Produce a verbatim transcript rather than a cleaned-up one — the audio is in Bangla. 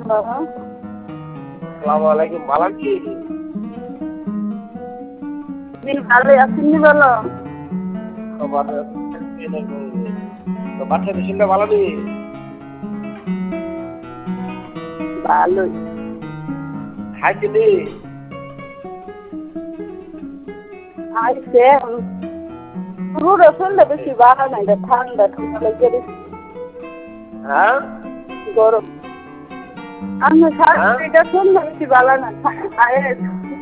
আসসালামু আলাইকুম, ভালো কি? ভালো আছেন বলো। তো বাচ্চা মেশিনটা ভালো নেই? ভালোই খাইছে নি? আইসে পুরো শুনলে বেশি ভালো নাই, ঠান্ডা ঠান্ডা লেগে গেছে। হ্যাঁ গরম আমি শাড়িটা শুনলে বেশি ভালো না।